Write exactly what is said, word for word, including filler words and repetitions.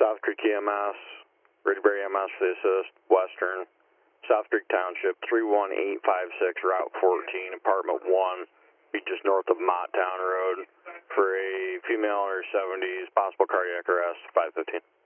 South Creek E M S, Ridgebury E M S for the assist, Western, South Creek Township, three one eight five six, Route fourteen, Apartment one, be just north of Motttown Road, for a female in her seventies, possible cardiac arrest, five fifteen.